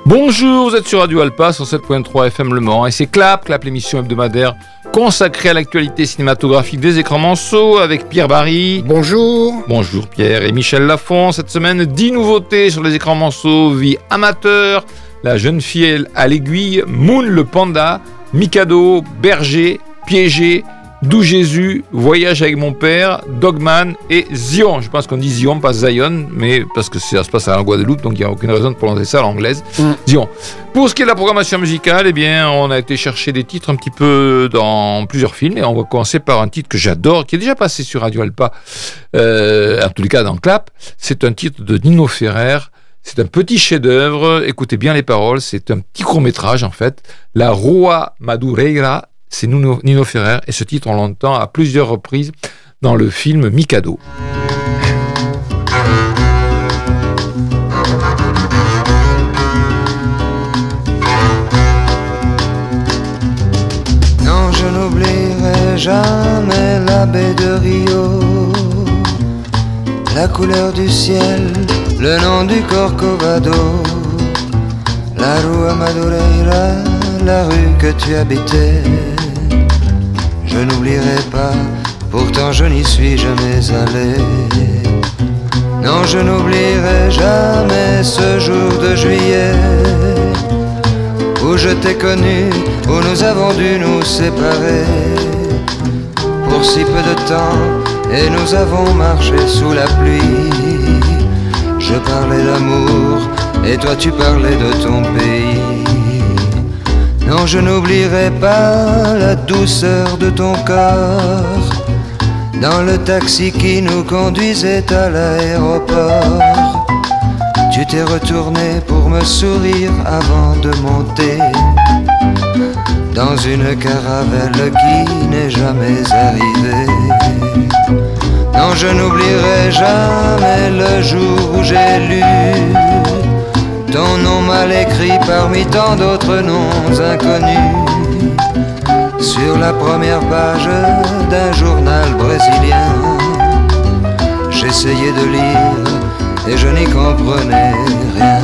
Bonjour, vous êtes sur Radio Alpa, 107.3 FM Le Mans, et c'est Clap, l'émission hebdomadaire consacrée à l'actualité cinématographique des écrans manceaux, avec Pierre Barry. Bonjour. Bonjour Pierre, et Michel Lafont. Cette semaine, 10 nouveautés sur les écrans manceaux: Vie amateur, La jeune fille à l'aiguille, Moon le panda, Mikado, Berger, Piégé, D'où Jésus, Voyage avec mon père, Dogman et Zion. Je pense qu'on dit Zion, pas Zion, mais parce que ça se passe à la Guadeloupe, donc il n'y a aucune raison de prononcer ça à l'anglaise. Zion. Pour ce qui est de la programmation musicale, eh bien, on a été chercher des titres un petit peu dans plusieurs films, et on va commencer par un titre que j'adore, qui est déjà passé sur Radio Alpa, en tous les cas dans Clap. C'est un titre de Nino Ferrer. C'est un petit chef-d'œuvre. Écoutez bien les paroles. C'est un petit court-métrage, en fait. La Rua Madureira. C'est Nino Ferrer, et ce titre, on l'entend à plusieurs reprises dans le film Mikado. Non, je n'oublierai jamais la baie de Rio, la couleur du ciel, le nom du Corcovado, la Rua Madureira, la rue que tu habitais. Je n'oublierai pas, pourtant je n'y suis jamais allé. Non, je n'oublierai jamais ce jour de juillet où je t'ai connu, où nous avons dû nous séparer pour si peu de temps, et nous avons marché sous la pluie. Je parlais d'amour et toi tu parlais de ton pays. Non, je n'oublierai pas la douceur de ton corps dans le taxi qui nous conduisait à l'aéroport. Tu t'es retourné pour me sourire avant de monter dans une caravelle qui n'est jamais arrivée. Non, je n'oublierai jamais le jour où j'ai lu ton nom mal écrit parmi tant d'autres noms inconnus sur la première page d'un journal brésilien. J'essayais de lire et je n'y comprenais rien.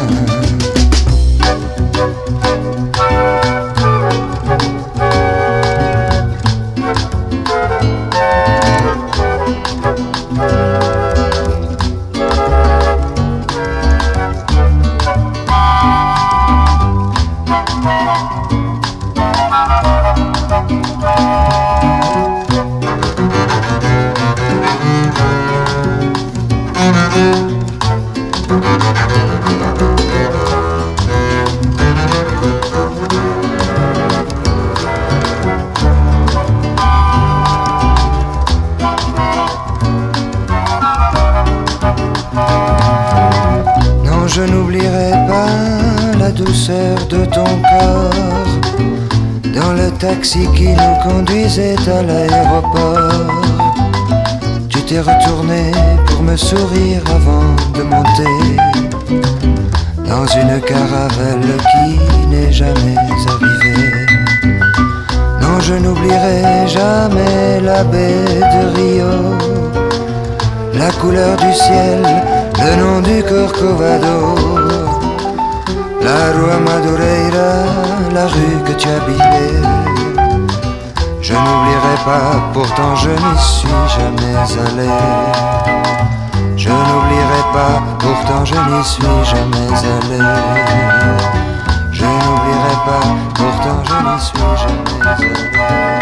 Je n'oublierai pas la douceur de ton corps dans le taxi qui nous conduisait à l'aéroport. Tu t'es retourné pour me sourire avant de monter dans une caravelle qui n'est jamais arrivée. Non, je n'oublierai jamais la baie de Rio, la couleur du ciel, le nom du Corcovado, la Rua Madureira, la rue que tu habitais. Je n'oublierai pas, pourtant je n'y suis jamais allé. Je n'oublierai pas, pourtant je n'y suis jamais allé. Je n'oublierai pas, pourtant je n'y suis jamais allé.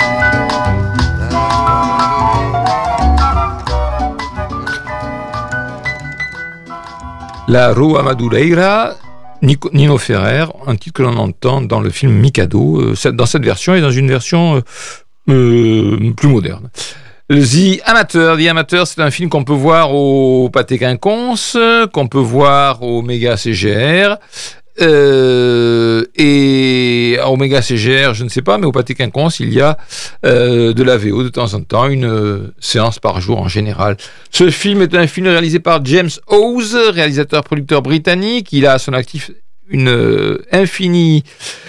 La Rua Madureira, Nino Ferrer, un titre que l'on entend dans le film Mikado, dans cette version et dans une version plus moderne. The Amateur, c'est un film qu'on peut voir au Pathé Quinconce, qu'on peut voir au Méga CGR, et à Oméga CGR, je ne sais pas, mais au Pathé Quinconce, il y a de la VO de temps en temps, une séance par jour en général. Ce film est un film réalisé par James Hawes, réalisateur-producteur britannique. Il a à son actif infinie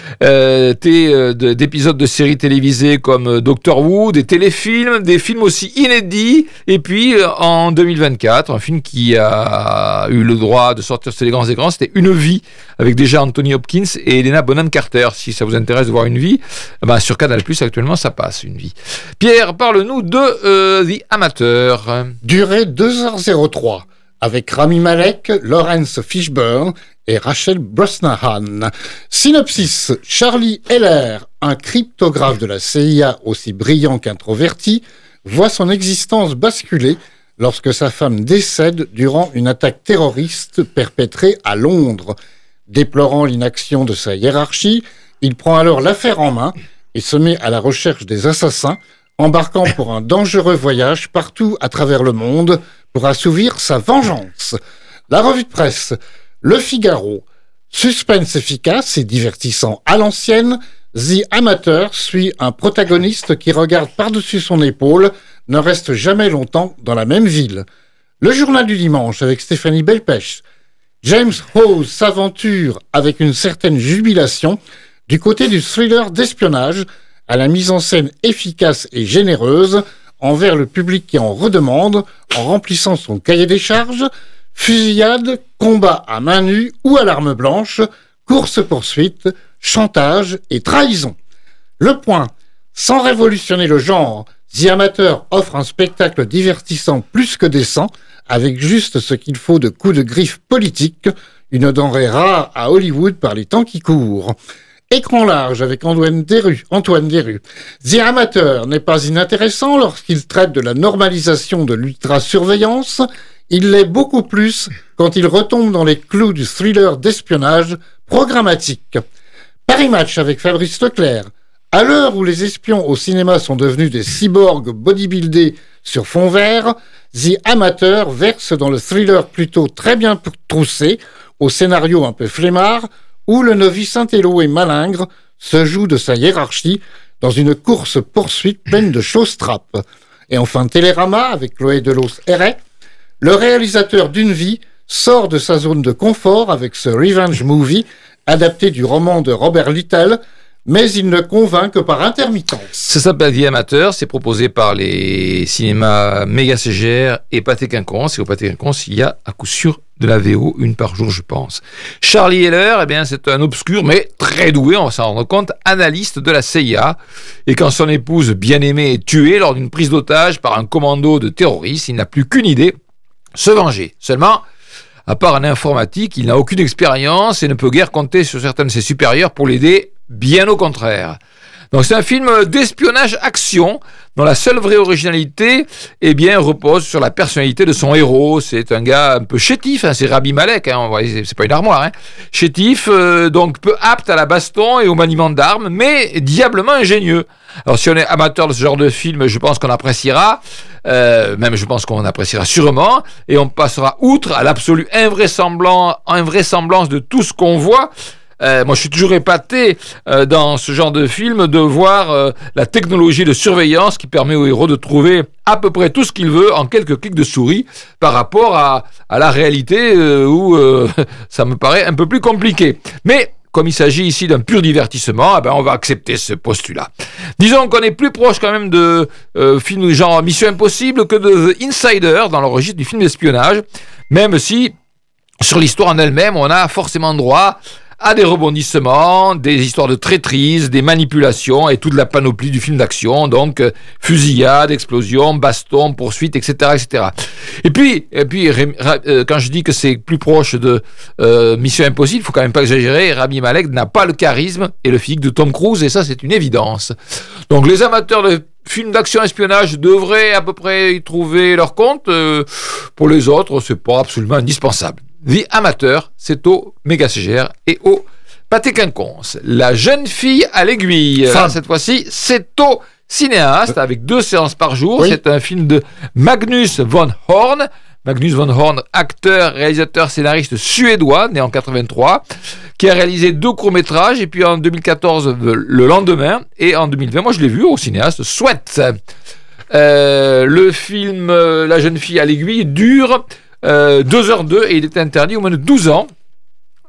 d'épisodes de séries télévisées comme Doctor Who, des téléfilms, des films aussi inédits, et puis en 2024, un film qui a eu le droit de sortir sur les grands écrans, c'était Une vie, avec déjà Anthony Hopkins et Helena Bonham Carter. Si ça vous intéresse de voir Une vie, sur Canal+, actuellement, ça passe, Une vie. Pierre, parle-nous de The Amateur. Durée 2h03, avec Rami Malek, Laurence Fishburne et Rachel Brosnahan. Synopsis: Charlie Heller, un cryptographe de la CIA aussi brillant qu'introverti, voit son existence basculer lorsque sa femme décède durant une attaque terroriste perpétrée à Londres. Déplorant l'inaction de sa hiérarchie, il prend alors l'affaire en main et se met à la recherche des assassins, embarquant pour un dangereux voyage partout à travers le monde pour assouvir sa vengeance. La revue de presse: Le Figaro. Suspense efficace et divertissant à l'ancienne, The Amateur suit un protagoniste qui regarde par-dessus son épaule, ne reste jamais longtemps dans la même ville. Le Journal du Dimanche avec Stéphanie Belpech. James Hawes s'aventure avec une certaine jubilation du côté du thriller d'espionnage, à la mise en scène efficace et généreuse envers le public qui en redemande, en remplissant son cahier des charges: fusillade, combat à main nue ou à l'arme blanche, course-poursuite, chantage et trahison. Le Point: sans révolutionner le genre, The Amateur offre un spectacle divertissant plus que décent, avec juste ce qu'il faut de coups de griffe politique, une denrée rare à Hollywood par les temps qui courent. Écran large avec Antoine Desrues. The Amateur n'est pas inintéressant lorsqu'il traite de la normalisation de l'ultra-surveillance. Il l'est beaucoup plus quand il retombe dans les clous du thriller d'espionnage programmatique. Paris Match avec Fabrice Leclerc. À l'heure où les espions au cinéma sont devenus des cyborgs bodybuildés sur fond vert, The Amateur verse dans le thriller plutôt très bien troussé, au scénario un peu flemmard, où le novice intello et malingre se joue de sa hiérarchie dans une course-poursuite pleine de choses-trappes. Et enfin Télérama avec Chloé Delos-Héret. Le réalisateur d'Une vie sort de sa zone de confort avec ce revenge movie adapté du roman de Robert Little, mais il ne convainc que par intermittence. Ça s'appelle The Amateur, c'est proposé par les cinémas Méga CGR et Pathé Quinconce. Et au Pathé Quinconce, il y a à coup sûr de la VO, une par jour, je pense. Charlie Heller, c'est un obscur, mais très doué, on va s'en rendre compte, analyste de la CIA. Et quand son épouse bien-aimée est tuée lors d'une prise d'otage par un commando de terroristes, il n'a plus qu'une idée: se venger. Seulement, à part en informatique, il n'a aucune expérience et ne peut guère compter sur certains de ses supérieurs pour l'aider, bien au contraire. Donc c'est un film d'espionnage action dont la seule vraie originalité repose sur la personnalité de son héros. C'est un gars un peu chétif, c'est Rami Malek, c'est pas une armoire, chétif, donc peu apte à la baston et au maniement d'armes, mais diablement ingénieux. Alors si on est amateur de ce genre de film, je pense qu'on appréciera, même je pense qu'on appréciera sûrement, et on passera outre à l'absolue invraisemblance de tout ce qu'on voit. Moi, je suis toujours épaté dans ce genre de film de voir la technologie de surveillance qui permet au héros de trouver à peu près tout ce qu'il veut en quelques clics de souris par rapport à la réalité où ça me paraît un peu plus compliqué. Mais comme il s'agit ici d'un pur divertissement, on va accepter ce postulat. Disons qu'on est plus proche quand même de films du genre Mission Impossible que de The Insider dans le registre du film d'espionnage, même si sur l'histoire en elle-même, on a forcément droit à des rebondissements, des histoires de traîtrise, des manipulations et toute la panoplie du film d'action, donc fusillade, explosion, baston, poursuite, etc., etc. Et puis, quand je dis que c'est plus proche de Mission Impossible, il faut quand même pas exagérer, Rami Malek n'a pas le charisme et le physique de Tom Cruise, et ça c'est une évidence. Donc les amateurs de films d'action-espionnage devraient à peu près y trouver leur compte. Pour les autres, c'est pas absolument indispensable. The Amateur, c'est au Méga CGR et au Pathé Quinconce. La jeune fille à l'aiguille, cette fois-ci, c'est au cinéaste avec 2 séances par jour. Oui. C'est un film de Magnus von Horn. Magnus von Horn, acteur, réalisateur, scénariste suédois, né en 83, qui a réalisé 2 courts-métrages, et puis en 2014, Le Lendemain, et en 2020, moi je l'ai vu au cinéaste Sweat. Le film La jeune fille à l'aiguille dure 2h02 et il est interdit aux moins de 12 ans.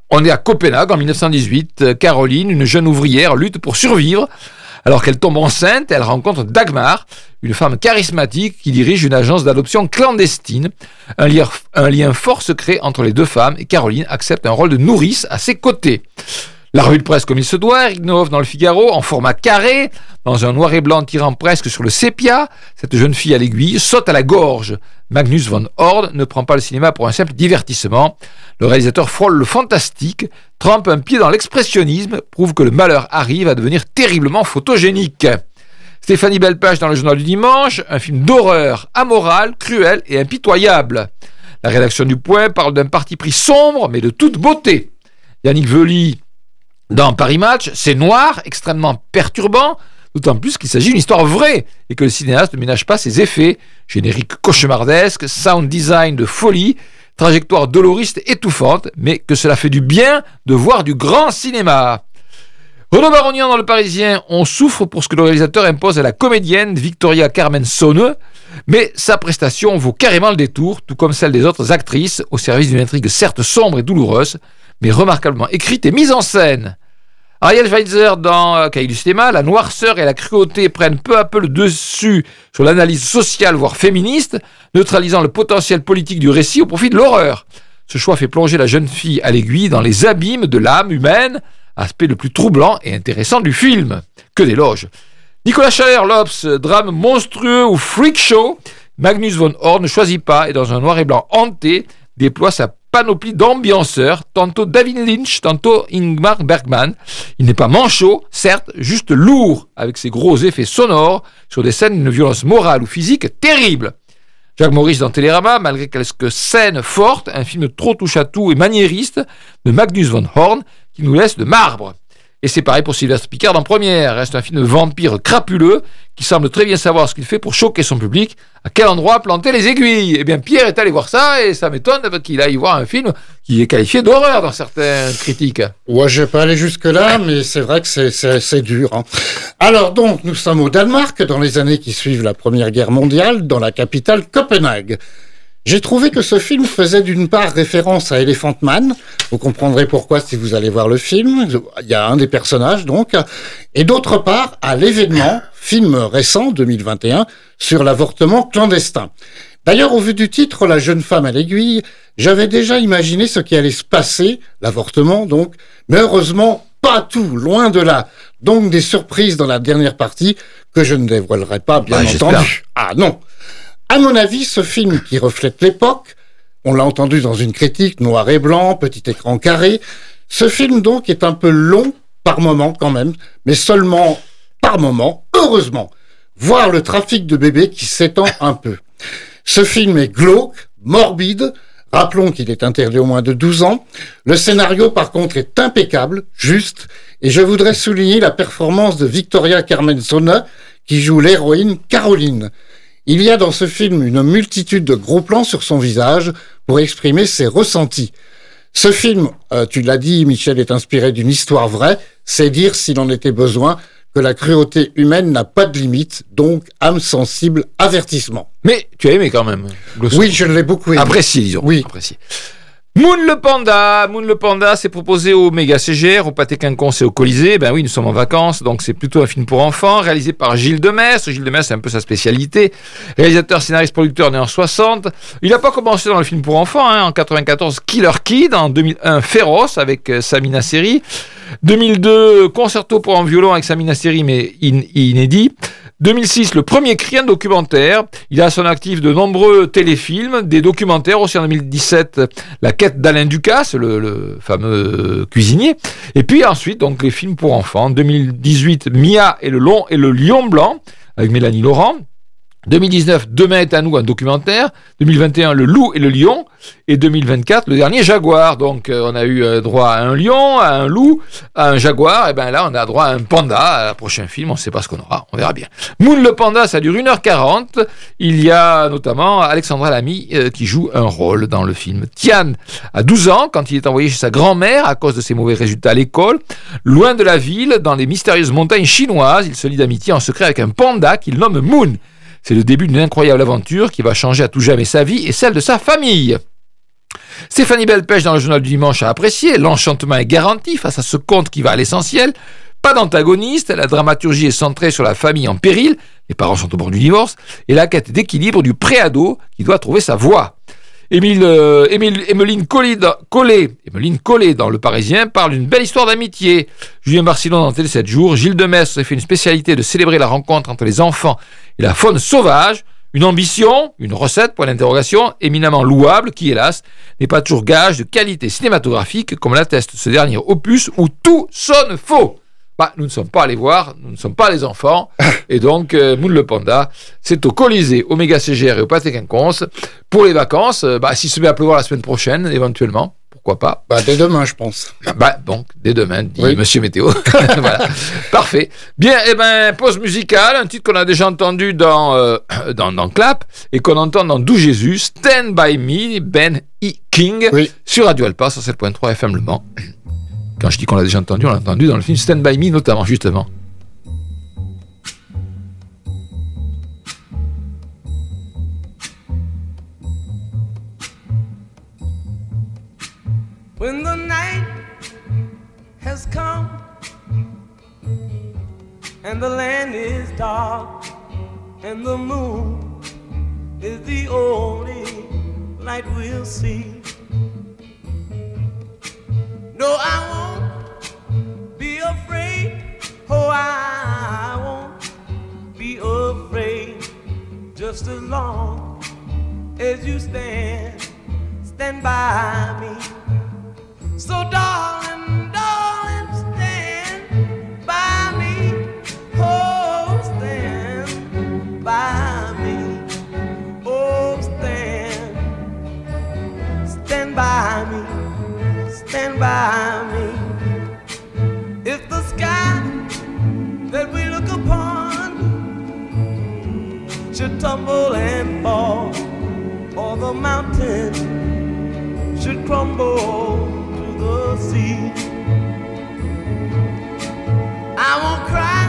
On est à Copenhague en 1918. Caroline, une jeune ouvrière, lutte pour survivre. Alors qu'elle tombe enceinte, elle rencontre Dagmar, une femme charismatique qui dirige une agence d'adoption clandestine. Un lien fort se crée entre les deux femmes et Caroline accepte un rôle de nourrice à ses côtés. La revue de presse comme il se doit, Eric Nov dans le Figaro, en format carré, dans un noir et blanc tirant presque sur le sépia, cette jeune fille à l'aiguille saute à la gorge. Magnus von Horn ne prend pas le cinéma pour un simple divertissement. Le réalisateur frôle le fantastique, trempe un pied dans l'expressionnisme, prouve que le malheur arrive à devenir terriblement photogénique. Stéphanie Belpage dans le Journal du Dimanche, un film d'horreur, amoral, cruel et impitoyable. La rédaction du Point parle d'un parti pris sombre mais de toute beauté. Yannick Veuly dans Paris Match, c'est noir, extrêmement perturbant, d'autant plus qu'il s'agit d'une histoire vraie et que le cinéaste ne ménage pas ses effets. Générique cauchemardesque, sound design de folie, trajectoire doloriste étouffante, mais que cela fait du bien de voir du grand cinéma. Renaud Barognan dans Le Parisien, on souffre pour ce que le réalisateur impose à la comédienne Victoria Carmen Sonne, mais sa prestation vaut carrément le détour, tout comme celle des autres actrices, au service d'une intrigue certes sombre et douloureuse, mais remarquablement écrite et mise en scène. Ariel Schweitzer dans Cahiers du cinéma, la noirceur et la cruauté prennent peu à peu le dessus sur l'analyse sociale, voire féministe, neutralisant le potentiel politique du récit au profit de l'horreur. Ce choix fait plonger la jeune fille à l'aiguille dans les abîmes de l'âme humaine, aspect le plus troublant et intéressant du film. Que d'éloges. Nicolas Chaler-Lopes, drame monstrueux ou freak show, Magnus von Horn ne choisit pas et dans un noir et blanc hanté, déploie sa panoplie d'ambianceurs, tantôt David Lynch, tantôt Ingmar Bergman. Il n'est pas manchot, certes, juste lourd, avec ses gros effets sonores, sur des scènes d'une violence morale ou physique terrible. Jacques Maurice dans Télérama, malgré quelques scènes fortes, un film trop touche-à-tout et maniériste de Magnus von Horn, qui nous laisse de marbre. Et c'est pareil pour Sylvestre Picard dans Première, reste un film de vampire crapuleux, qui semble très bien savoir ce qu'il fait pour choquer son public. À quel endroit planter les aiguilles ? Eh bien, Pierre est allé voir ça, et ça m'étonne qu'il aille voir un film qui est qualifié d'horreur dans certaines critiques. Ouais, je vais pas aller jusque-là, mais c'est vrai que c'est dur. Hein. Alors donc, nous sommes au Danemark, dans les années qui suivent la Première Guerre mondiale, dans la capitale Copenhague. J'ai trouvé que ce film faisait d'une part référence à Elephant Man. Vous comprendrez pourquoi si vous allez voir le film. Il y a un des personnages, donc. Et d'autre part, à l'événement, film récent, 2021, sur l'avortement clandestin. D'ailleurs, au vu du titre, La jeune femme à l'aiguille, j'avais déjà imaginé ce qui allait se passer, l'avortement donc, mais heureusement, pas tout, loin de là. Donc des surprises dans la dernière partie que je ne dévoilerai pas, bien entendu. Ah non. À mon avis, ce film qui reflète l'époque, on l'a entendu dans une critique, noir et blanc, petit écran carré, ce film donc est un peu long par moment quand même, mais seulement par moment, heureusement, voir le trafic de bébés qui s'étend un peu. Ce film est glauque, morbide, rappelons qu'il est interdit aux moins de 12 ans, le scénario par contre est impeccable, juste, et je voudrais souligner la performance de Victoria Carmen Sonne qui joue l'héroïne Caroline. Il y a dans ce film une multitude de gros plans sur son visage pour exprimer ses ressentis. Ce film, tu l'as dit, Michel, est inspiré d'une histoire vraie, c'est dire, s'il en était besoin, que la cruauté humaine n'a pas de limite, donc âme sensible, avertissement. Mais tu as aimé quand même. Oui, je l'ai beaucoup aimé. Apprécié, disons. Oui. Apprécié. Moon le Panda, s'est proposé au Méga CGR, au Pâté Quinconce et au Colisée. Ben oui, nous sommes en vacances, donc c'est plutôt un film pour enfants, réalisé par Gilles Demestre. Gilles Demestre, c'est un peu sa spécialité. Réalisateur, scénariste, producteur, né en 60. Il n'a pas commencé dans le film pour enfants, en 94, Killer Kid, en 2001, Féroce, avec Samina Seri. 2002, Concerto pour un violon avec Samina Seri, mais inédit. 2006, Le Premier Cri, un documentaire. Il a à son actif de nombreux téléfilms, des documentaires aussi en 2017, La Quête d'Alain Ducasse, le fameux cuisinier. Et puis ensuite, donc, les films pour enfants. 2018, Mia et le lion blanc, avec Mélanie Laurent. 2019, Demain est à nous, un documentaire. 2021, Le loup et le lion. Et 2024, le dernier Jaguar. Donc, on a eu droit à un lion, à un loup, à un jaguar. Et bien là, on a droit à un panda. À un prochain film, on ne sait pas ce qu'on aura. On verra bien. Moon le Panda, ça dure 1h40. Il y a notamment Alexandra Lamy qui joue un rôle dans le film. Tian a 12 ans quand il est envoyé chez sa grand-mère à cause de ses mauvais résultats à l'école. Loin de la ville, dans les mystérieuses montagnes chinoises, il se lie d'amitié en secret avec un panda qu'il nomme Moon. C'est le début d'une incroyable aventure qui va changer à tout jamais sa vie et celle de sa famille. Stéphanie Belpèche dans le journal du dimanche a apprécié. L'enchantement est garanti face à ce conte qui va à l'essentiel. Pas d'antagoniste, la dramaturgie est centrée sur la famille en péril, les parents sont au bord du divorce, et la quête d'équilibre du pré-ado qui doit trouver sa voie. Emeline Collet dans Le Parisien parle d'une belle histoire d'amitié. Julien Barcillon dans Télé 7 jours. Gilles Demestre fait une spécialité de célébrer la rencontre entre les enfants et la faune sauvage. Une ambition, une recette, point d'interrogation, éminemment louable, qui hélas n'est pas toujours gage de qualité cinématographique, comme l'atteste ce dernier opus où tout sonne faux. Nous ne sommes pas allés voir, nous ne sommes pas les enfants, et donc Moon le Panda, c'est au Colisée, au Méga CGR et au Pâté Quinconce. Pour les vacances, s'il se met à pleuvoir la semaine prochaine, éventuellement, pourquoi pas. Dès demain, je pense. Donc, dès demain, dit Monsieur Météo. Voilà. Parfait. Bien, pause musicale, un titre qu'on a déjà entendu dans Clap, et qu'on entend dans D'où Jésus, Stand By Me, Ben E. King, sur Radio Alpa, sur 7.3 FM Le Mans. Quand je dis qu'on l'a déjà entendu, on l'a entendu dans le film Stand By Me, notamment, justement. When the night has come and the land is dark and the moon is the only light we'll see. No, I won't be afraid. Oh, I won't be afraid. Just as long as you stand by me. So darling, darling, stand by me. Oh, stand by me. Oh, stand by me. Stand by me. If the sky that we look upon should tumble and fall, or the mountain should crumble to the sea, I won't cry,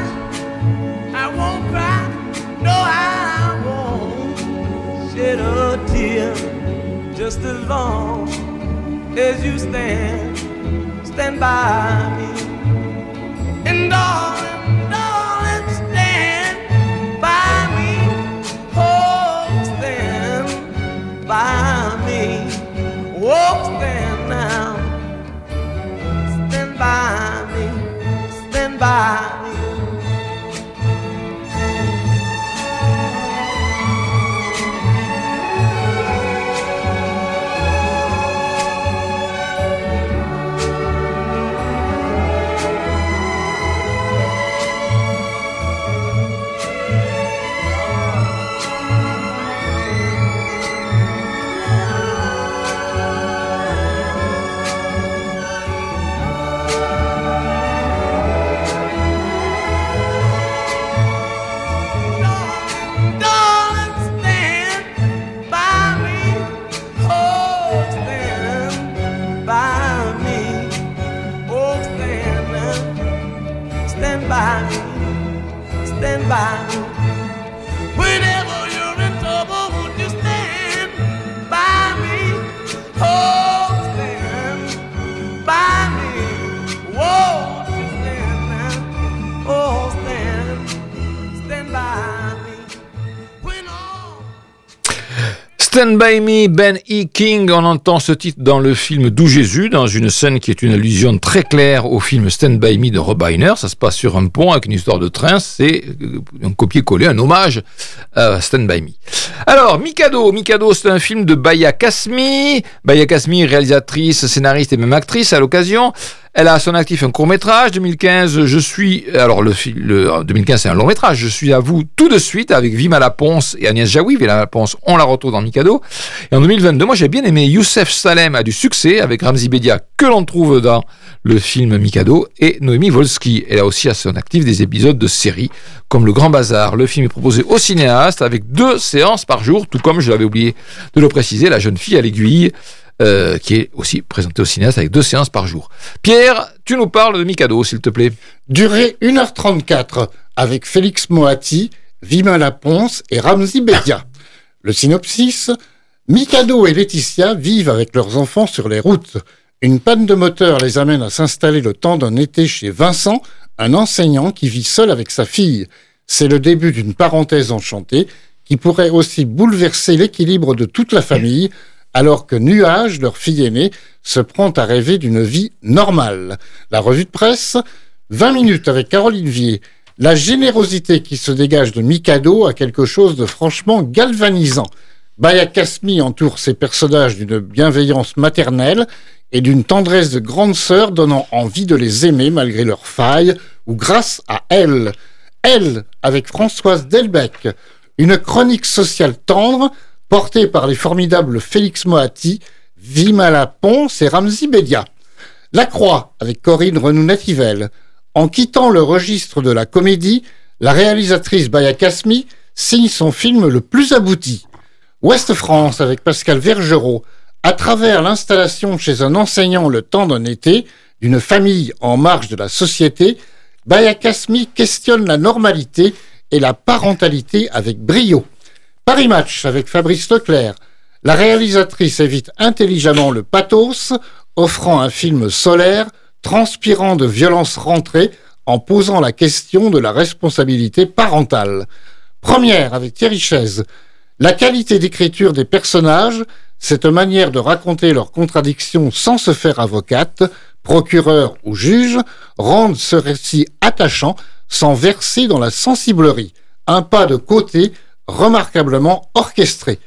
no, I won't shed a tear, just as long as you stand by me. And darling, darling, stand by me. Oh, stand by me. Oh, stand now. Stand by me. Stand by me. Stand by me. Whenever you're in trouble, won't you stand by me? Oh, stand by me. Won't you stand now? Oh, stand by me. When all... Stand By Me, Ben E. King, on entend ce titre dans le film D'où Jésus, dans une scène qui est une allusion très claire au film Stand By Me de Rob Reiner. Ça se passe sur un pont avec une histoire de train, c'est un copier-coller, un hommage à Stand By Me. Alors, Mikado, c'est un film de Baya Kasmi, réalisatrice, scénariste et même actrice à l'occasion. Elle a à son actif un court-métrage. 2015, 2015, c'est un long-métrage. Je suis à vous tout de suite avec Vima Laponce et Agnès Jaoui. Vima Laponce, on la retrouve dans Mikado. Et en 2022, moi, j'ai bien aimé Youssef Salem a du succès avec Ramzi Bedia, que l'on trouve dans le film Mikado, et Noémie Volsky. Elle a aussi à son actif des épisodes de séries, comme Le Grand Bazar. Le film est proposé aux cinéastes avec 2 séances par jour, tout comme, je l'avais oublié de le préciser, La Jeune Fille à l'aiguille, qui est aussi présenté au cinéaste avec 2 séances par jour. Pierre, tu nous parles de Mikado, s'il te plaît. Durée 1h34, avec Félix Moati, Vima Laponce et Ramzi Bedia. Le synopsis: Mikado et Laetitia vivent avec leurs enfants sur les routes. Une panne de moteur les amène à s'installer le temps d'un été chez Vincent, un enseignant qui vit seul avec sa fille. C'est le début d'une parenthèse enchantée qui pourrait aussi bouleverser l'équilibre de toute la famille, alors que Nuage, leur fille aînée, se prend à rêver d'une vie normale. La revue de presse, 20 minutes avec Caroline Vier. La générosité qui se dégage de Mikado a quelque chose de franchement galvanisant. Baya Kasmi entoure ses personnages d'une bienveillance maternelle et d'une tendresse de grande sœur donnant envie de les aimer malgré leurs failles ou grâce à elle. Elle, avec Françoise Delbecq, une chronique sociale tendre portée par les formidables Félix Moati, Vimala Ponce et Ramzi Bedia. La Croix, avec Corinne Renou-Nativelle. En quittant le registre de la comédie, la réalisatrice Baya Kasmi signe son film le plus abouti. Ouest France, avec Pascal Vergerot, à travers l'installation chez un enseignant le temps d'un été, d'une famille en marge de la société, Baya Kasmi questionne la normalité et la parentalité avec brio. Paris Match, avec Fabrice Leclerc. La réalisatrice évite intelligemment le pathos, offrant un film solaire, transpirant de violence rentrée, en posant la question de la responsabilité parentale. Première, avec Thierry Chaise. La qualité d'écriture des personnages, cette manière de raconter leurs contradictions sans se faire avocate, procureur ou juge, rendent ce récit attachant sans verser dans la sensiblerie. Un pas de côté remarquablement orchestré.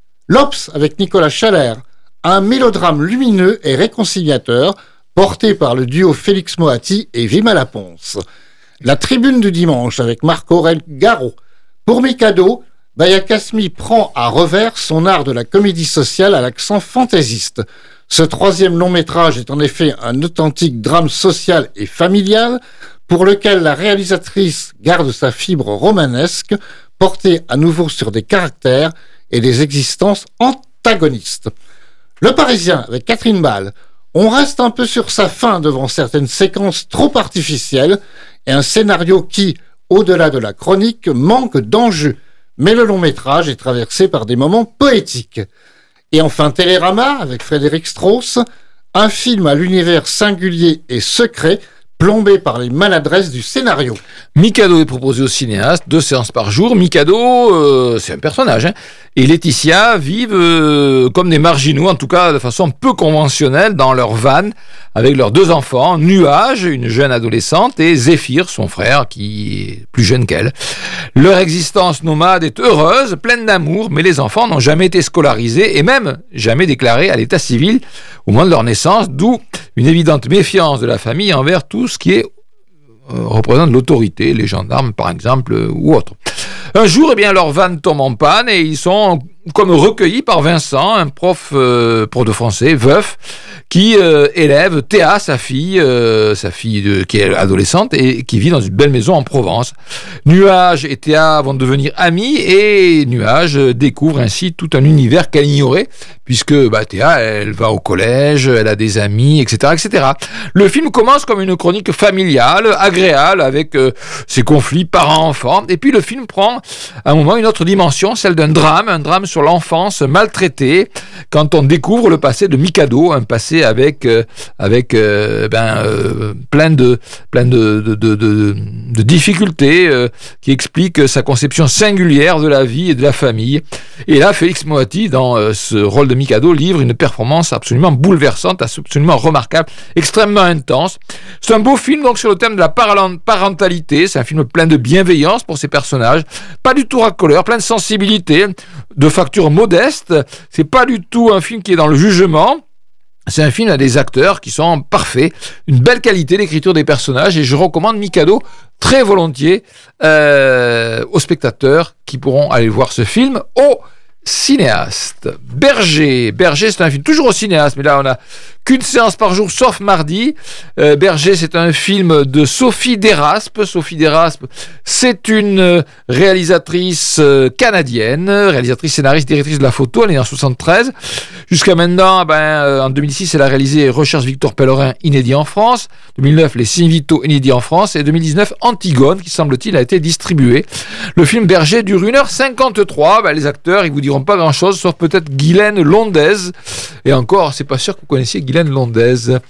L'Obs avec Nicolas Chalère, un mélodrame lumineux et réconciliateur porté par le duo Félix Moati et Vimala Ponce. La Tribune du dimanche avec Marc-Aurèle Garot. Pour Mikado, Baya Kasmi prend à revers son art de la comédie sociale à l'accent fantaisiste. Ce troisième long métrage est en effet un authentique drame social et familial pour lequel la réalisatrice garde sa fibre romanesque, portée à nouveau sur des caractères et des existences antagonistes. Le Parisien avec Catherine Ball. On reste un peu sur sa faim devant certaines séquences trop artificielles et un scénario qui, au-delà de la chronique, manque d'enjeu. Mais le long métrage est traversé par des moments poétiques. Et enfin Télérama, avec Frédéric Strauss, un film à l'univers singulier et secret, plombé par les maladresses du scénario. Mikado est proposé aux cinéastes, 2 séances par jour. Mikado, c'est un personnage, hein. Et Laetitia vivent comme des marginaux, en tout cas de façon peu conventionnelle, dans leur van, avec leurs 2 enfants, Nuage, une jeune adolescente, et Zéphyr, son frère, qui est plus jeune qu'elle. Leur existence nomade est heureuse, pleine d'amour, mais les enfants n'ont jamais été scolarisés et même jamais déclarés à l'état civil au moment de leur naissance, d'où une évidente méfiance de la famille envers tout ce qui est représente l'autorité, les gendarmes par exemple, ou autres. Un jour, leur van tombe en panne et ils sont comme recueillis par Vincent, un prof de français, veuf, qui élève Théa, sa fille qui est adolescente et qui vit dans une belle maison en Provence. Nuage et Théa vont devenir amis et Nuage découvre ainsi tout un univers qu'elle ignorait, puisque Théa, elle va au collège, elle a des amis, etc., etc. Le film commence comme une chronique familiale, agréable, avec ses conflits parents-enfants, et puis le film prend à un moment une autre dimension, celle d'un drame, un drame sur l'enfance maltraitée, quand on découvre le passé de Mikado, un passé avec plein de difficultés, qui explique sa conception singulière de la vie et de la famille. Et là, Félix Moati, dans ce rôle de Mikado, livre une performance absolument bouleversante, absolument remarquable, extrêmement intense. C'est un beau film donc sur le thème de la parentalité. C'est un film plein de bienveillance pour ses personnages, pas du tout racoleur, plein de sensibilité, de facture modeste. C'est pas du tout un film qui est dans le jugement. C'est un film à des acteurs qui sont parfaits, une belle qualité d'écriture des personnages, et je recommande Mikado très volontiers aux spectateurs qui pourront aller voir ce film au cinéaste. Berger, c'est un film toujours au cinéaste, mais là on a qu'une séance par jour, sauf mardi. Berger, c'est un film de Sophie Deraspe. Sophie Deraspe, c'est une réalisatrice canadienne, réalisatrice, scénariste, directrice de la photo. Elle est en 73. Jusqu'à maintenant, en 2006, elle a réalisé Recherche Victor Pellerin, inédit en France. 2009, Les Signes Vitaux, inédit en France. Et 2019, Antigone, qui semble-t-il a été distribué. Le film Berger dure 1h53. Les acteurs, ils vous diront connaîtront pas grand-chose, sauf peut-être Guylaine Londaise. Et encore, c'est pas sûr que vous connaissiez Guylaine Londaise.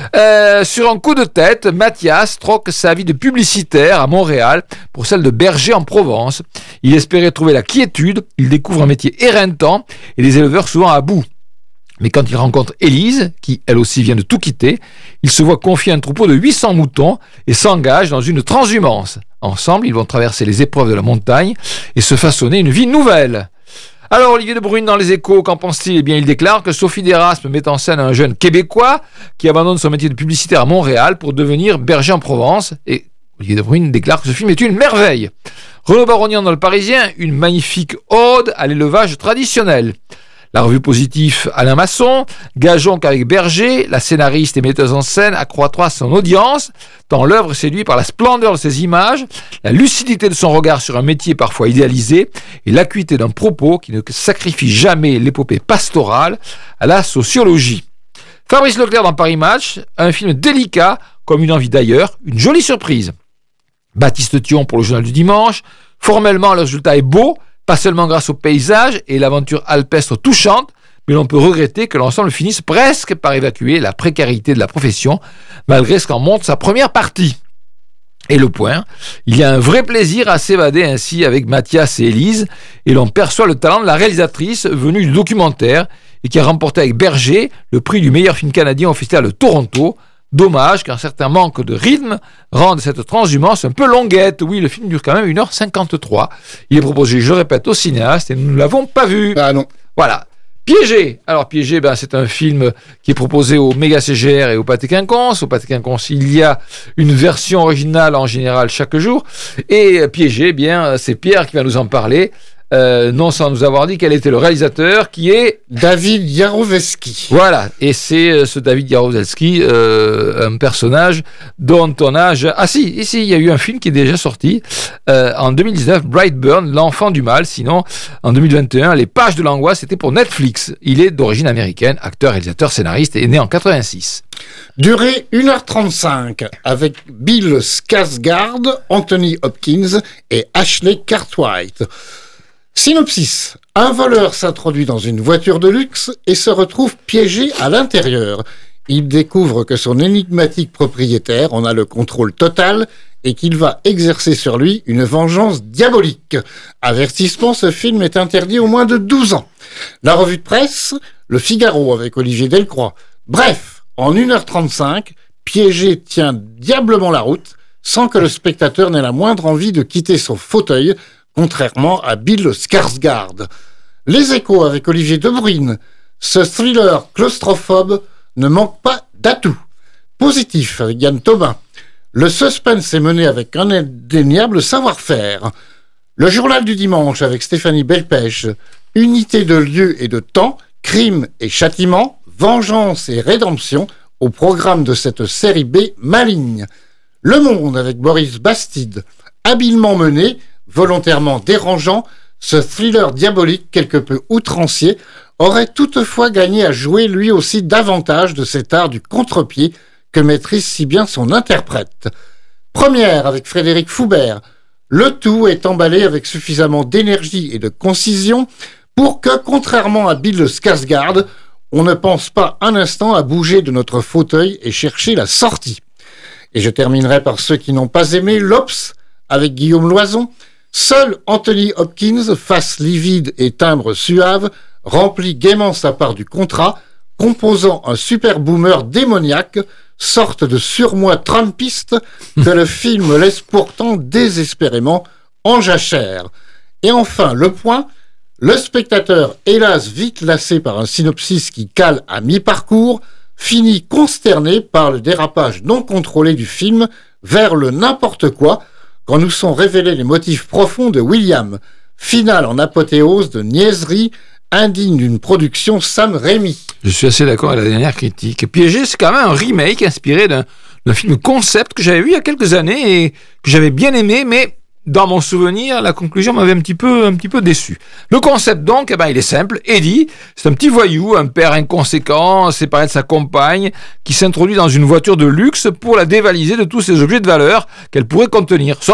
Sur un coup de tête, Mathias troque sa vie de publicitaire à Montréal pour celle de berger en Provence. Il espérait trouver la quiétude, il découvre un métier éreintant et les éleveurs souvent à bout. Mais quand il rencontre Élise, qui elle aussi vient de tout quitter, il se voit confier un troupeau de 800 moutons et s'engage dans une transhumance. Ensemble, ils vont traverser les épreuves de la montagne et se façonner une vie nouvelle. Alors, Olivier de Bruyne dans Les Échos, qu'en pense-t-il ? Eh bien, il déclare que Sophie d'Erasme met en scène un jeune Québécois qui abandonne son métier de publicitaire à Montréal pour devenir berger en Provence. Et Olivier de Bruyne déclare que ce film est une merveille. Renaud Barognan dans Le Parisien, une magnifique ode à l'élevage traditionnel. La revue Positif, Alain Masson, gageons qu'avec Berger, la scénariste et metteuse en scène accroîtra son audience, tant l'œuvre séduit par la splendeur de ses images, la lucidité de son regard sur un métier parfois idéalisé et l'acuité d'un propos qui ne sacrifie jamais l'épopée pastorale à la sociologie. Fabrice Leclerc dans Paris Match, un film délicat comme une envie d'ailleurs, une jolie surprise. Baptiste Thion pour le Journal du Dimanche, formellement le résultat est beau, pas seulement grâce au paysage et l'aventure alpestre touchante, mais l'on peut regretter que l'ensemble finisse presque par évacuer la précarité de la profession, malgré ce qu'en montre sa première partie. Et Le Point, il y a un vrai plaisir à s'évader ainsi avec Mathias et Élise, et l'on perçoit le talent de la réalisatrice venue du documentaire, et qui a remporté avec Berger le prix du meilleur film canadien au Festival de Toronto. Dommage qu'un certain manque de rythme rende cette transhumance un peu longuette. Oui, le film dure quand même 1h53. Il est proposé, je répète, au cinéaste et nous ne l'avons pas vu. Ah non. Voilà. Piégé. Alors Piégé, c'est un film qui est proposé au Méga CGR et au Pâté Quinconce. Au Pâté Quinconce, il y a une version originale en général chaque jour. Et Piégé, c'est Pierre qui va nous en parler. Non sans nous avoir dit quel était le réalisateur, qui est David Yaroveski. Voilà, et c'est ce David Yaroveski, un personnage dont on a... ici, il y a eu un film qui est déjà sorti en 2019, Brightburn, L'Enfant du Mal. Sinon, en 2021, Les Pages de l'Angoisse, c'était pour Netflix. Il est d'origine américaine, acteur, réalisateur, scénariste, et né en 86. Durée 1h35, avec Bill Skarsgård, Anthony Hopkins et Ashley Cartwright. Synopsis. Un voleur s'introduit dans une voiture de luxe et se retrouve piégé à l'intérieur. Il découvre que son énigmatique propriétaire en a le contrôle total et qu'il va exercer sur lui une vengeance diabolique. Avertissement, ce film est interdit aux moins de 12 ans. La revue de presse, Le Figaro avec Olivier Delcroix. Bref, en 1h35, Piégé tient diablement la route sans que le spectateur n'ait la moindre envie de quitter son fauteuil, contrairement à Bill Skarsgård. Les Échos avec Olivier de Bruyne. Ce thriller claustrophobe ne manque pas d'atouts. Positif avec Yann Tobin. Le suspense est mené avec un indéniable savoir-faire. Le Journal du Dimanche avec Stéphanie Belpèche. Unité de lieu et de temps, crime et châtiment, vengeance et rédemption au programme de cette série B maligne. Le Monde avec Boris Bastide. Habilement mené, volontairement dérangeant, ce thriller diabolique quelque peu outrancier aurait toutefois gagné à jouer lui aussi davantage de cet art du contre-pied que maîtrise si bien son interprète. Première avec Frédéric Foubert. Le tout est emballé avec suffisamment d'énergie et de concision pour que, contrairement à Bill Skarsgård, on ne pense pas un instant à bouger de notre fauteuil et chercher la sortie. Et je terminerai par ceux qui n'ont pas aimé l'Obs avec Guillaume Loison. Seul Anthony Hopkins, face livide et timbre suave, remplit gaiement sa part du contrat, composant un super boomer démoniaque, sorte de surmoi trumpiste que le film laisse pourtant désespérément en jachère. Et enfin, Le Point, le spectateur, hélas vite lassé par un synopsis qui cale à mi-parcours, finit consterné par le dérapage non contrôlé du film vers le n'importe quoi, quand nous sont révélés les motifs profonds de William, finale en apothéose de niaiserie indigne d'une production Sam Raimi. Je suis assez d'accord avec la dernière critique. Piégé, c'est quand même un remake inspiré d'un film concept que j'avais vu il y a quelques années et que j'avais bien aimé, mais dans mon souvenir, la conclusion m'avait un petit peu déçu. Le concept donc, il est simple. Eddie, c'est un petit voyou, un père inconséquent, séparé de sa compagne, qui s'introduit dans une voiture de luxe pour la dévaliser de tous ses objets de valeur qu'elle pourrait contenir, sauf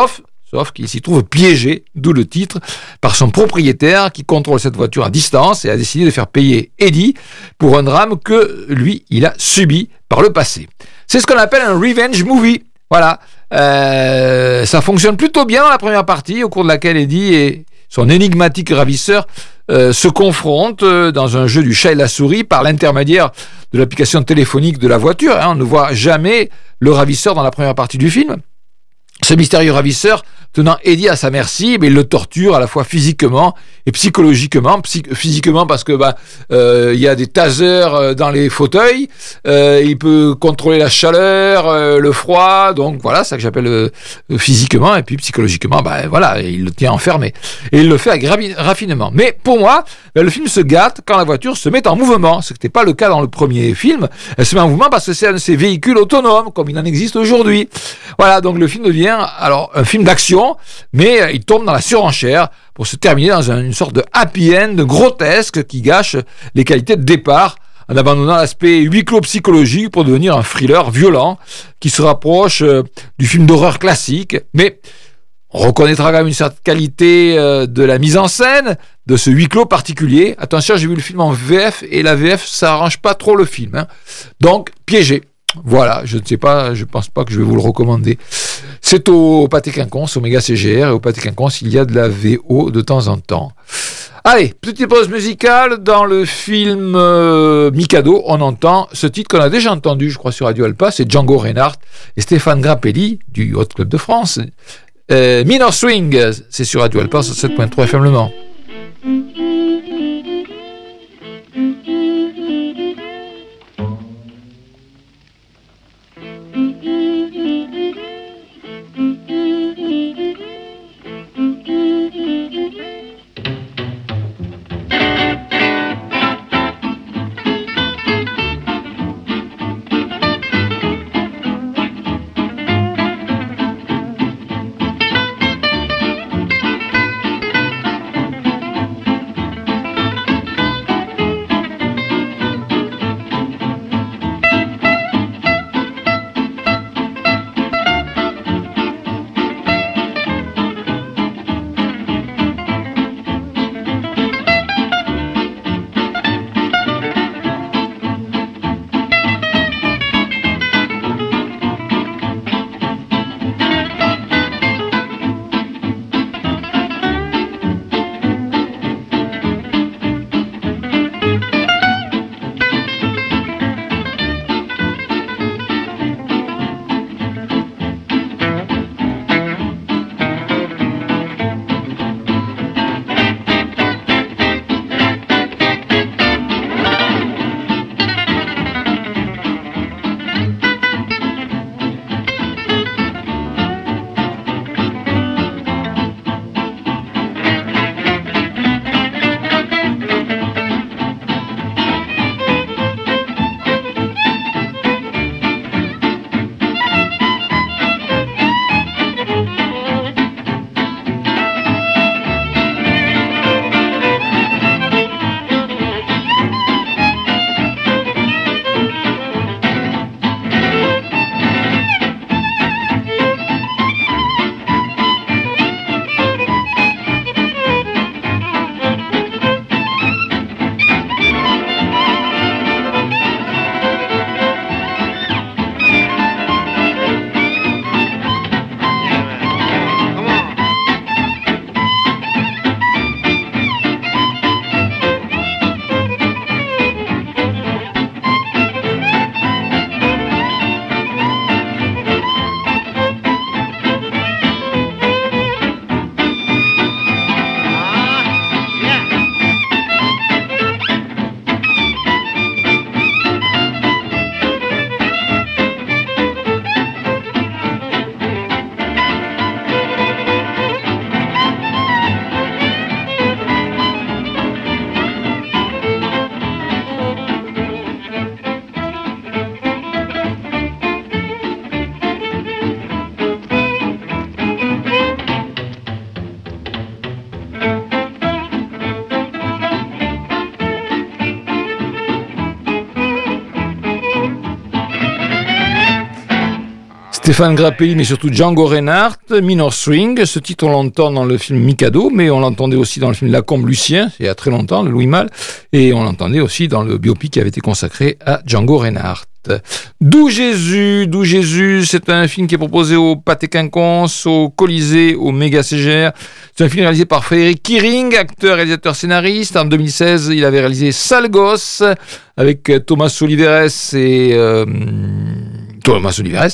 sauf qu'il s'y trouve piégé, d'où le titre, par son propriétaire qui contrôle cette voiture à distance et a décidé de faire payer Eddie pour un drame que lui, il a subi par le passé. C'est ce qu'on appelle un revenge movie. Voilà, ça fonctionne plutôt bien dans la première partie, au cours de laquelle Eddie et son énigmatique ravisseur se confrontent dans un jeu du chat et la souris par l'intermédiaire de l'application téléphonique de la voiture. On ne voit jamais le ravisseur dans la première partie du film. Ce mystérieux ravisseur, tenant Eddie à sa merci, mais il le torture à la fois physiquement et psychologiquement. Physiquement parce que il y a des tasers dans les fauteuils, il peut contrôler la chaleur, le froid, donc voilà, c'est ça que j'appelle physiquement, et puis psychologiquement, voilà, il le tient enfermé. Et il le fait avec raffinement. Mais pour moi, le film se gâte quand la voiture se met en mouvement, ce qui n'était pas le cas dans le premier film. Elle se met en mouvement parce que c'est un de ces véhicules autonomes, comme il en existe aujourd'hui. Voilà, donc le film devient alors un film d'action, mais il tombe dans la surenchère pour se terminer dans une sorte de happy end grotesque qui gâche les qualités de départ en abandonnant l'aspect huis clos psychologique pour devenir un thriller violent qui se rapproche du film d'horreur classique, mais on reconnaîtra quand même une certaine qualité de la mise en scène, de ce huis clos particulier. Attention, j'ai vu le film en VF et la VF, ça arrange pas trop le film. Donc, piégé. Voilà, je ne sais pas, je pense pas que je vais vous le recommander. C'est au Pâté Quinconce, au Méga CGR, et au Pâté Quinconce, il y a de la VO de temps en temps. Allez, petite pause musicale. Dans le film Mikado, on entend ce titre qu'on a déjà entendu, je crois, sur Radio Alpa, c'est Django Reinhardt et Stéphane Grappelli du Hot Club de France. Minor Swing, c'est sur Radio Alpa, sur 7.3 FM Le Mans. Stéphane Grappelli, mais surtout Django Reinhardt, Minor Swing. Ce titre, on l'entend dans le film Mikado, mais on l'entendait aussi dans le film Lacombe Lucien, il y a très longtemps, de Louis Malle, et on l'entendait aussi dans le biopic qui avait été consacré à Django Reinhardt. D'où Jésus, c'est un film qui est proposé au Pâté Quinconce, au Colisée, au Méga Ségère. C'est un film réalisé par Frédéric Kiering, acteur, réalisateur, scénariste. En 2016, il avait réalisé Sale Gosse avec Thomas Oliveres et... Thomas Oliveres.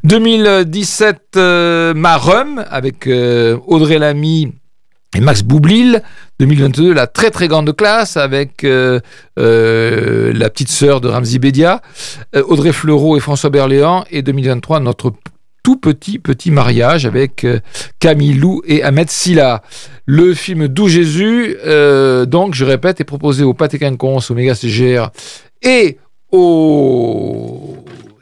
2017, Marum avec Audrey Lamy et Max Boublil. 2022, La très très grande classe avec la petite sœur de Ramzy Bedia, Audrey Fleurot et François Berléand. Et 2023, notre tout petit mariage avec Camille Lou et Ahmed Silla. Le film D'où Jésus, donc je répète, est proposé au Pâté Quinconce, au Méga CGR et au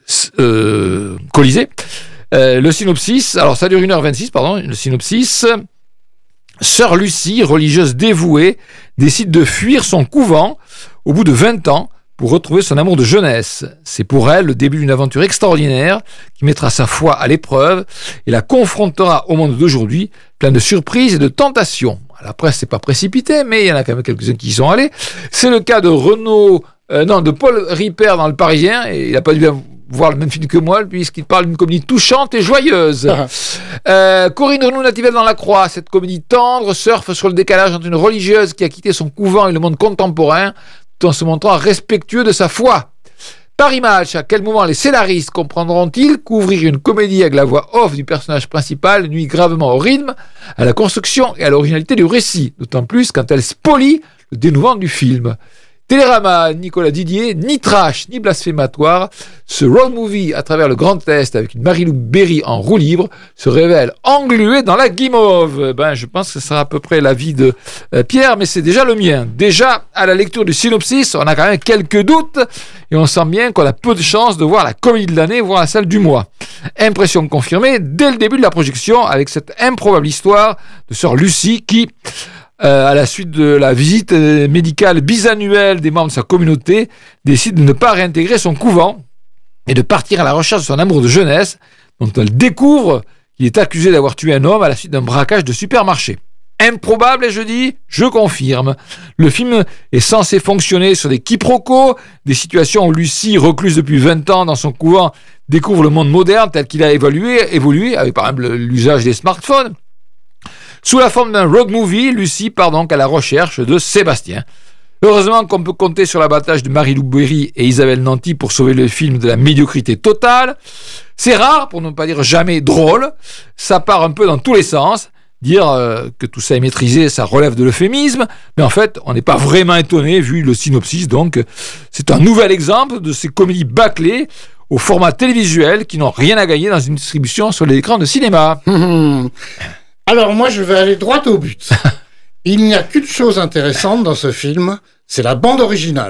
Colisée. Le synopsis, alors ça dure 1h26, le synopsis. Sœur Lucie, religieuse dévouée, décide de fuir son couvent au bout de 20 ans pour retrouver son amour de jeunesse. C'est pour elle le début d'une aventure extraordinaire qui mettra sa foi à l'épreuve et la confrontera au monde d'aujourd'hui, plein de surprises et de tentations. La presse s'est pas précipitée, mais il y en a quand même quelques-uns qui y sont allés. C'est le cas de de Paul Ripper dans Le Parisien, et il n'a pas dû voir le même film que moi, puisqu'il parle d'une comédie touchante et joyeuse. Corinne Renou-Nativelle dans La Croix, cette comédie tendre surfe sur le décalage entre une religieuse qui a quitté son couvent et le monde contemporain, tout en se montrant respectueux de sa foi. Paris Match, à quel moment les scénaristes comprendront-ils qu'ouvrir une comédie avec la voix off du personnage principal nuit gravement au rythme, à la construction et à l'originalité du récit, d'autant plus quand elle spolie le dénouement du film. Télérama, Nicolas Didier, ni trash, ni blasphématoire, ce road movie à travers le Grand Est avec une Marie-Lou Berry en roue libre se révèle englué dans la guimauve. Je pense que ce sera à peu près l'avis de Pierre, mais c'est déjà le mien. Déjà, à la lecture du synopsis, on a quand même quelques doutes et on sent bien qu'on a peu de chances de voir la comédie de l'année, voire celle du mois. Impression confirmée dès le début de la projection avec cette improbable histoire de sœur Lucie qui... à la suite de la visite médicale bisannuelle des membres de sa communauté, décide de ne pas réintégrer son couvent et de partir à la recherche de son amour de jeunesse, dont elle découvre qu'il est accusé d'avoir tué un homme à la suite d'un braquage de supermarché. Improbable, et je dis, je confirme. Le film est censé fonctionner sur des quiproquos, des situations où Lucie, recluse depuis 20 ans dans son couvent, découvre le monde moderne tel qu'il a évolué avec par exemple l'usage des smartphones. Sous la forme d'un road movie, Lucie part donc à la recherche de Sébastien. Heureusement qu'on peut compter sur l'abattage de Marie-Lou Berry et Isabelle Nanty pour sauver le film de la médiocrité totale. C'est rare, pour ne pas dire jamais drôle. Ça part un peu dans tous les sens. Dire que tout ça est maîtrisé, ça relève de l'euphémisme. Mais en fait, on n'est pas vraiment étonné vu le synopsis. Donc, c'est un nouvel exemple de ces comédies bâclées au format télévisuel qui n'ont rien à gagner dans une distribution sur les écrans de cinéma. Alors moi, je vais aller droit au but. Il n'y a qu'une chose intéressante dans ce film, c'est la bande originale.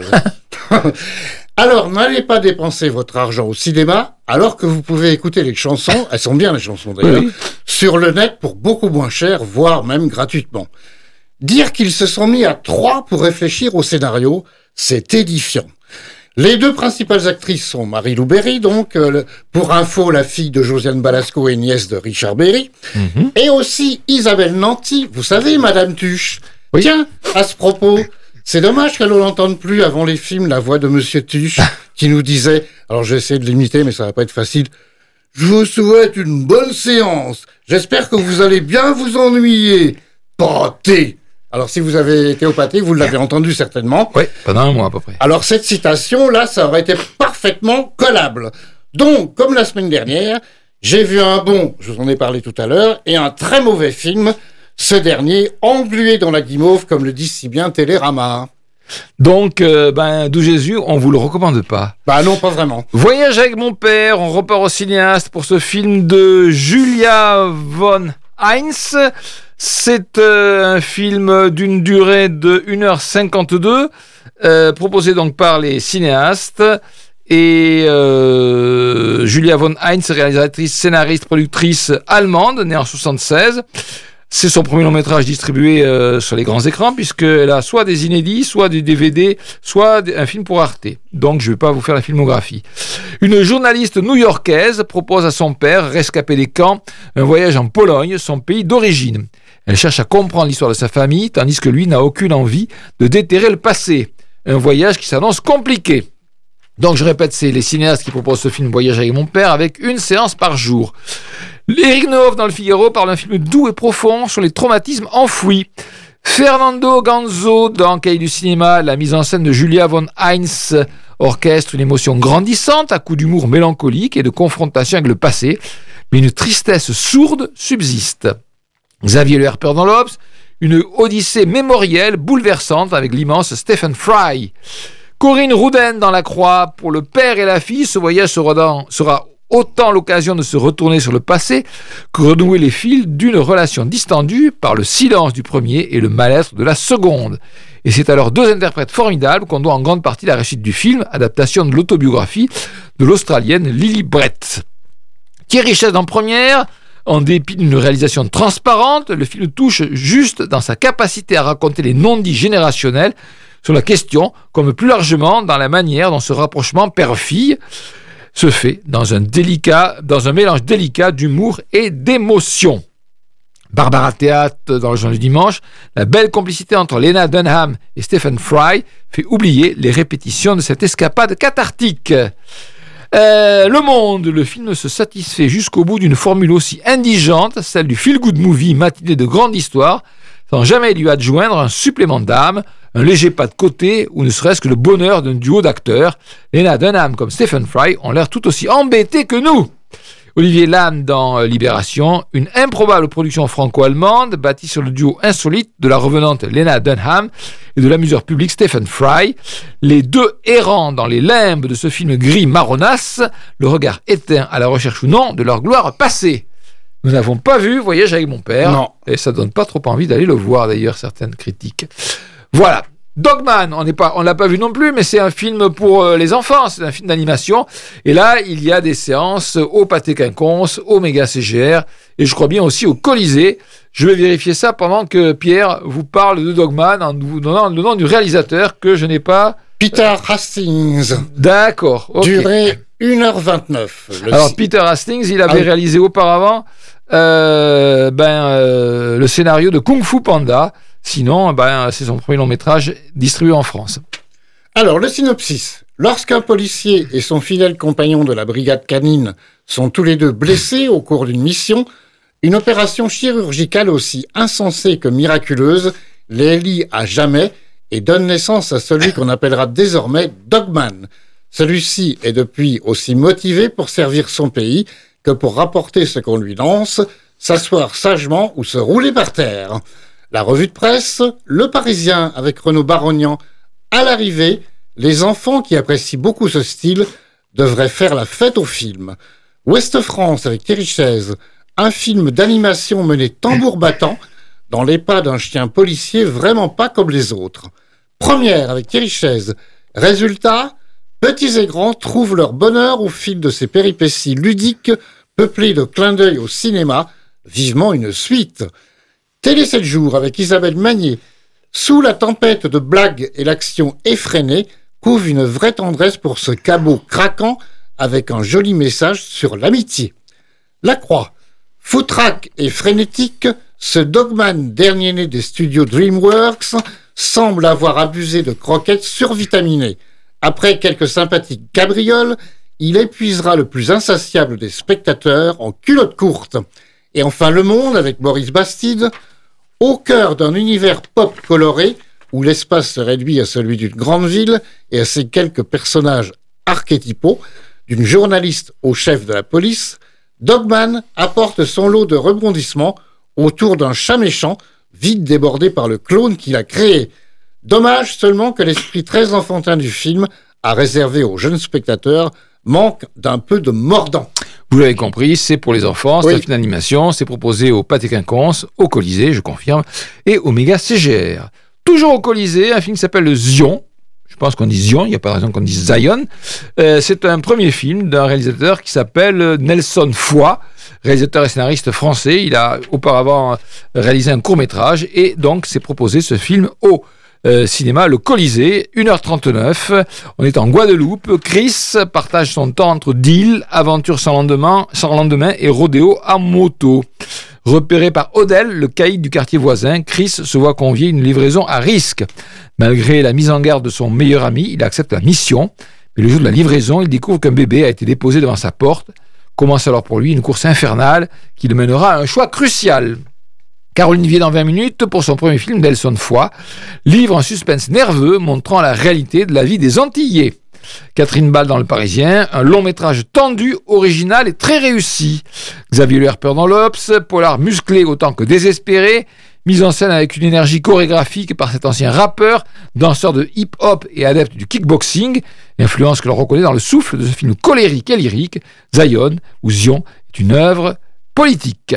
Alors, n'allez pas dépenser votre argent au cinéma, alors que vous pouvez écouter les chansons, elles sont bien les chansons d'ailleurs, sur le net pour beaucoup moins cher, voire même gratuitement. Dire qu'ils se sont mis à 3 pour réfléchir au scénario, c'est édifiant. Les 2 principales actrices sont Marie-Lou Berry, donc, pour info, la fille de Josiane Balasco et nièce de Richard Berry, et aussi Isabelle Nanty, vous savez, Madame Tuche. Oui. Tiens, à ce propos, c'est dommage qu'elle ne l'entende plus avant les films, la voix de Monsieur Tuche, qui nous disait, alors je vais essayer de l'imiter, mais ça va pas être facile, « Je vous souhaite une bonne séance, j'espère que vous allez bien vous ennuyer, pâté !» Alors, si vous avez été au Pâté, vous l'avez entendu certainement. Oui, pendant un mois à peu près. Alors, cette citation-là, ça aurait été parfaitement collable. Donc, comme la semaine dernière, j'ai vu un bon, je vous en ai parlé tout à l'heure, et un très mauvais film, ce dernier englué dans la guimauve, comme le dit si bien Télérama. Donc, D'où Jésus, on vous le recommande pas. Non, pas vraiment. Voyage avec mon père, on repart au cinéaste pour ce film de Julia von Heinz. C'est un film d'une durée de 1h52, proposé donc par les cinéastes. Et Julia von Heinz, réalisatrice, scénariste, productrice allemande, née en 1976. C'est son premier long métrage distribué sur les grands écrans, puisqu'elle a soit des inédits, soit des DVD, soit un film pour Arte. Donc je ne vais pas vous faire la filmographie. Une journaliste new-yorkaise propose à son père, rescapé des camps, un voyage en Pologne, son pays d'origine. Elle cherche à comprendre l'histoire de sa famille, tandis que lui n'a aucune envie de déterrer le passé. Un voyage qui s'annonce compliqué. Donc je répète, c'est les cinéastes qui proposent ce film Voyage avec mon père, avec une séance par jour. Éric Nehoff dans le Figaro parle d'un film doux et profond sur les traumatismes enfouis. Fernando Ganzo dans Cahiers du cinéma, la mise en scène de Julia von Heinz orchestre une émotion grandissante à coups d'humour mélancolique et de confrontation avec le passé, mais une tristesse sourde subsiste. Xavier Le Harper dans l'Obs, une odyssée mémorielle bouleversante avec l'immense Stephen Fry. Corinne Rouden dans La Croix, pour le père et la fille, ce voyage sera autant l'occasion de se retourner sur le passé que renouer les fils d'une relation distendue par le silence du premier et le mal-être de la seconde. Et c'est alors deux interprètes formidables qu'on doit en grande partie la réussite du film, adaptation de l'autobiographie de l'Australienne Lily Brett. Thierry Chess en première, en dépit d'une réalisation transparente, le film touche juste dans sa capacité à raconter les non-dits générationnels sur la question, comme plus largement dans la manière dont ce rapprochement père-fille se fait dans un mélange délicat d'humour et d'émotion. Barbara Théâtre dans Le Journal du Dimanche, la belle complicité entre Lena Dunham et Stephen Fry fait oublier les répétitions de cette escapade cathartique. Le Monde, le film se satisfait jusqu'au bout d'une formule aussi indigente, celle du feel-good movie matiné de grande histoire, sans jamais lui adjoindre un supplément d'âme, un léger pas de côté ou ne serait-ce que le bonheur d'un duo d'acteurs. Lena Dunham comme Stephen Fry ont l'air tout aussi embêtés que nous. Olivier Lannes dans Libération, une improbable production franco-allemande bâtie sur le duo insolite de la revenante Lena Dunham et de l'amuseur public Stephen Fry. Les deux errants dans les limbes de ce film gris marronasse, le regard éteint à la recherche ou non de leur gloire passée. Nous n'avons pas vu Voyage avec mon père. Non. Et ça donne pas trop envie d'aller le voir d'ailleurs, certaines critiques. Voilà. Dogman, on l'a pas vu non plus, mais c'est un film pour les enfants, c'est un film d'animation. Et là, il y a des séances au Pâté Quinconce, au Méga CGR, et je crois bien aussi au Colisée. Je vais vérifier ça pendant que Pierre vous parle de Dogman en vous donnant le nom du réalisateur que je n'ai pas... Peter Hastings. D'accord. Okay. Durée 1h29. Alors Peter Hastings, il avait réalisé auparavant le scénario de Kung Fu Panda. Sinon, c'est son premier long métrage distribué en France. Alors, le synopsis. Lorsqu'un policier et son fidèle compagnon de la brigade canine sont tous les deux blessés au cours d'une mission, une opération chirurgicale aussi insensée que miraculeuse les lie à jamais et donne naissance à celui qu'on appellera désormais Dogman. Celui-ci est depuis aussi motivé pour servir son pays que pour rapporter ce qu'on lui lance, s'asseoir sagement ou se rouler par terre. La revue de presse, Le Parisien avec Renaud Barognan. À l'arrivée, les enfants qui apprécient beaucoup ce style devraient faire la fête au film. Ouest France avec Thierry Chaise, un film d'animation mené tambour battant dans les pas d'un chien policier vraiment pas comme les autres. Première avec Thierry Chaise. Résultat, petits et grands trouvent leur bonheur au fil de ces péripéties ludiques peuplées de clins d'œil au cinéma. Vivement une suite. Télé 7 jours avec Isabelle Magnier. Sous la tempête de blagues et l'action effrénée, couvre une vraie tendresse pour ce cabot craquant avec un joli message sur l'amitié. La Croix. Foutraque et frénétique, ce Dogman dernier-né des studios DreamWorks semble avoir abusé de croquettes survitaminées. Après quelques sympathiques cabrioles, il épuisera le plus insatiable des spectateurs en culotte courte. Et enfin Le Monde avec Maurice Bastide, au cœur d'un univers pop coloré où l'espace se réduit à celui d'une grande ville et à ses quelques personnages archétypaux, d'une journaliste au chef de la police, Dogman apporte son lot de rebondissements autour d'un chat méchant vite débordé par le clone qu'il a créé. Dommage seulement que l'esprit très enfantin du film, à réserver aux jeunes spectateurs, manque d'un peu de mordant. Vous l'avez compris, c'est pour les enfants, c'est un film d'animation, c'est proposé au Pâté Quinconce, au Colisée, je confirme, et au Méga CGR. Toujours au Colisée, un film qui s'appelle Le Zion, je pense qu'on dit Zion, il n'y a pas de raison qu'on dise Zion. C'est un premier film d'un réalisateur qui s'appelle Nelson Foy, réalisateur et scénariste français. Il a auparavant réalisé un court-métrage et donc s'est proposé ce film au cinéma, le Colisée, 1h39. On est en Guadeloupe. Chris partage son temps entre deal, aventure sans lendemain et rodéo à moto. Repéré par Odell, le caïd du quartier voisin, Chris se voit convier une livraison à risque. Malgré la mise en garde de son meilleur ami, il accepte la mission. Mais le jour de la livraison, il découvre qu'un bébé a été déposé devant sa porte. Commence alors pour lui une course infernale qui le mènera à un choix crucial. Caroline Vier dans 20 minutes, pour son premier film, Nelson Foy, livre un suspense nerveux montrant la réalité de la vie des Antillais. Catherine Ball dans Le Parisien, un long métrage tendu, original et très réussi. Xavier Le Harper dans l'Obs, polar musclé autant que désespéré, mise en scène avec une énergie chorégraphique par cet ancien rappeur, danseur de hip-hop et adepte du kickboxing, influence que l'on reconnaît dans le souffle de ce film colérique et lyrique, Zion, où Zion est une œuvre politique.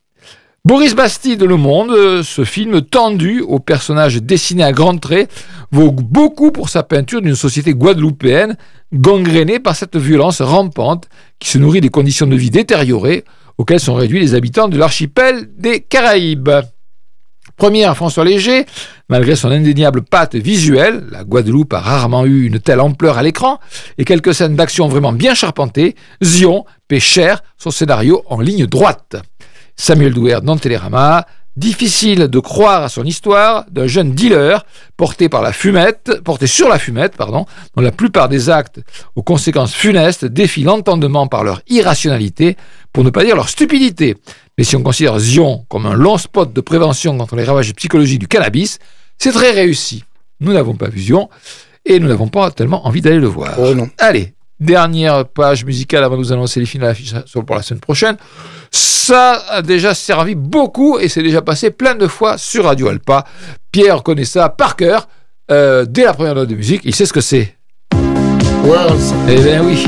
Boris Bastide, Le Monde, ce film tendu aux personnages dessinés à grands traits, vaut beaucoup pour sa peinture d'une société guadeloupéenne gangrénée par cette violence rampante qui se nourrit des conditions de vie détériorées auxquelles sont réduits les habitants de l'archipel des Caraïbes. Première, François Léger, malgré son indéniable patte visuelle, la Guadeloupe a rarement eu une telle ampleur à l'écran, et quelques scènes d'action vraiment bien charpentées, Zion paie cher son scénario en ligne droite. Samuel Douer dans Télérama, difficile de croire à son histoire d'un jeune dealer porté sur la fumette, dont la plupart des actes aux conséquences funestes défient l'entendement par leur irrationalité, pour ne pas dire leur stupidité. Mais si on considère Zion comme un long spot de prévention contre les ravages psychologiques du cannabis, c'est très réussi. Nous n'avons pas vu Zion et nous n'avons pas tellement envie d'aller le voir. Oh non. Allez, dernière page musicale avant de nous annoncer les films à l'affiche pour la semaine prochaine. Ça a déjà servi beaucoup et c'est déjà passé plein de fois sur Radio Alpa. Pierre connaît ça par cœur. Dès la première note de musique, il sait ce que c'est. Worlds. Eh bien oui.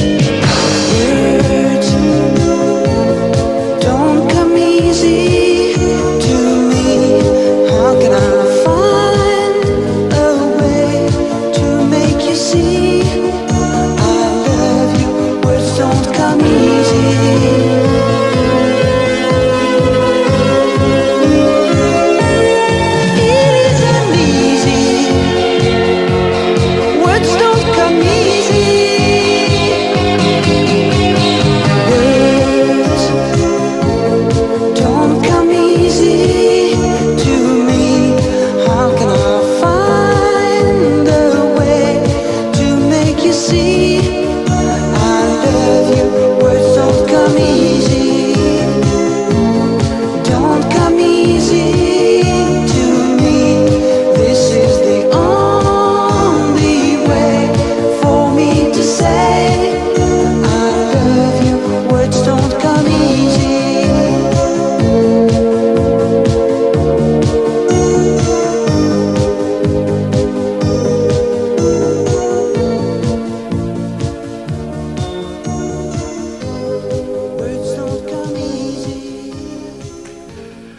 Don't come easy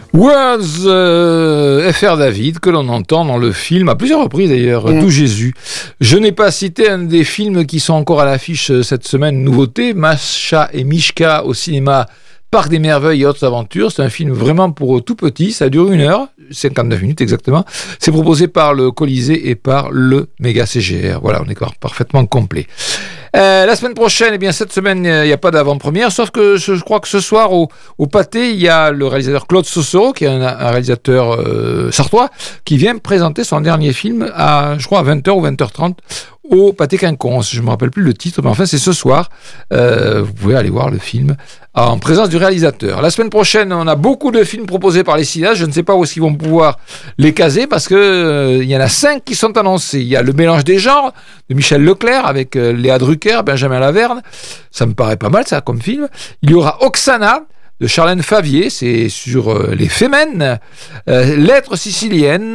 Words, F.R. David, que l'on entend dans le film, à plusieurs reprises d'ailleurs, D'où Jésus. Je n'ai pas cité un des films qui sont encore à l'affiche cette semaine, nouveauté, Masha et Mishka au cinéma, Parc des Merveilles et Autres Aventures. C'est un film vraiment pour tout petit, ça dure 1 heure, 59 minutes exactement. C'est proposé par le Colisée et par le Méga CGR. Voilà, on est parfaitement complet. La semaine prochaine, eh bien cette semaine, il n'y a pas d'avant-première, sauf que je crois que ce soir au Pâté, il y a le réalisateur Claude Sossoro, qui est un réalisateur sartois, qui vient présenter son dernier film à 20h ou 20h30 au Pâté Quinconce. Je ne me rappelle plus le titre, mais enfin c'est ce soir. Vous pouvez aller voir le film en présence du réalisateur. La semaine prochaine, on a beaucoup de films proposés par les cinéastes. Je ne sais pas où est-ce qu'ils vont pouvoir les caser parce que il y en a 5 qui sont annoncés. Il y a Le Mélange des genres de Michel Leclerc avec Léa Drucker, Benjamin Laverne. Ça me paraît pas mal ça comme film. Il y aura Oksana de Charlène Favier, c'est sur les Femmes, Lettres siciliennes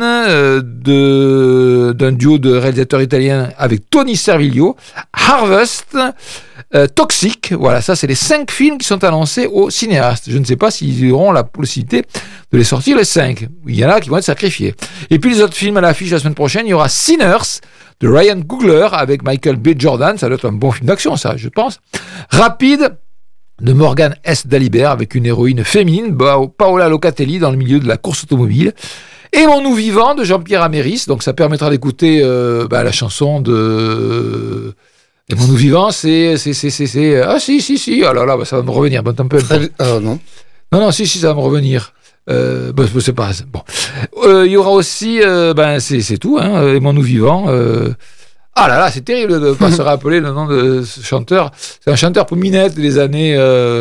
d'un duo de réalisateurs italiens avec Tony Servillo, Harvest, Toxic, voilà, ça c'est les 5 films qui sont annoncés aux cinéastes. Je ne sais pas s'ils auront la possibilité de les sortir les 5. Il y en a qui vont être sacrifiés. Et puis les autres films à l'affiche la semaine prochaine, il y aura Sinners de Ryan Coogler avec Michael B. Jordan, ça doit être un bon film d'action ça, je pense. Rapide de Morgane S. Dalibert avec une héroïne féminine, Paola Locatelli dans le milieu de la course automobile. Aimons-nous vivants de Jean-Pierre Améris, donc ça permettra d'écouter la chanson de Aimons-nous vivants, c'est ah si ah là là ça va me revenir un peu. Non si ça va me revenir. C'est pas bon. Il y aura aussi c'est tout hein, Aimons-nous vivants. Ah là là, c'est terrible de ne pas se rappeler le nom de ce chanteur. C'est un chanteur pour minette des années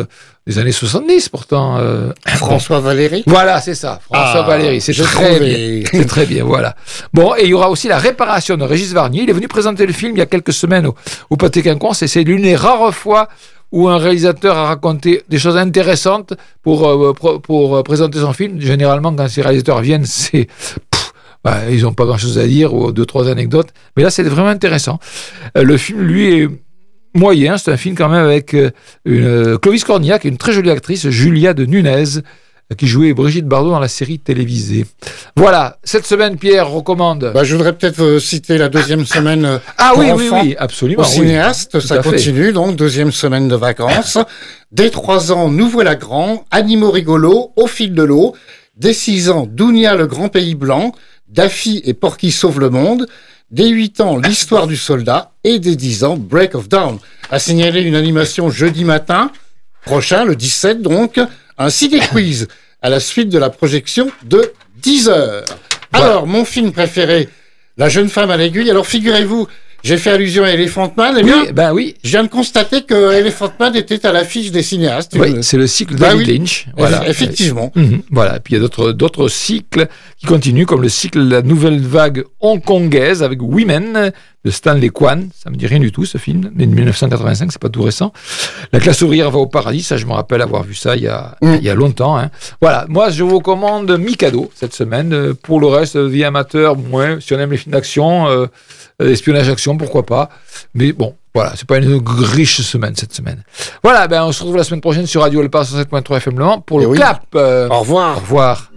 70 pourtant. François Valéry. Voilà, c'est ça. François Valéry. C'est très bien. C'est très bien, voilà. Bon, et il y aura aussi La Réparation de Régis Varnier. Il est venu présenter le film il y a quelques semaines au Pâté Quinconce et c'est l'une des rares fois où un réalisateur a raconté des choses intéressantes pour présenter son film. Généralement, quand ces réalisateurs viennent, c'est... ils n'ont pas grand-chose à dire ou 2-3 anecdotes. Mais là, c'est vraiment intéressant. Le film, lui, est moyen. C'est un film quand même avec Clovis Cornillac et une très jolie actrice, Julia de Nunez, qui jouait Brigitte Bardot dans la série télévisée. Voilà. Cette semaine, Pierre recommande... je voudrais peut-être citer la deuxième semaine oui, absolument. Au cinéaste, ça continue, donc deuxième semaine de vacances. Dès 3 ans, nous voilà grands, animaux rigolos, au fil de l'eau. Dès 6 ans, Dounia, le grand pays blanc. Daffy et Porky sauvent le monde. Dès 8 ans, l'histoire du soldat. Et dès 10 ans, Break of Dawn. À signaler une animation jeudi matin prochain, le 17 donc, ainsi des quiz à la suite de la projection de 10h. Alors, mon film préféré, La jeune femme à l'aiguille. Alors, figurez-vous, j'ai fait allusion à Elephant Man. Oui. Je viens de constater que Elephant Man était à l'affiche des cinéastes. Oui, c'est le cycle David Lynch. Voilà. Effectivement. Voilà. Et puis il y a d'autres cycles qui continuent, comme le cycle de la nouvelle vague hongkongaise avec Women de Stanley Kwan. Ça me dit rien du tout, ce film, mais de 1985, c'est pas tout récent. La classe ouvrière va au paradis. Ça, je me rappelle avoir vu ça il y a longtemps. Hein. Voilà. Moi, je vous recommande Mikado cette semaine. Pour le reste, vie amateur, si on aime les films d'action, espionnage action, pourquoi pas. Mais bon, voilà, c'est pas une riche semaine cette semaine. Voilà, on se retrouve la semaine prochaine sur Radio Le Pas 107.3 FM Le Mans pour le clap. Au revoir. Au revoir.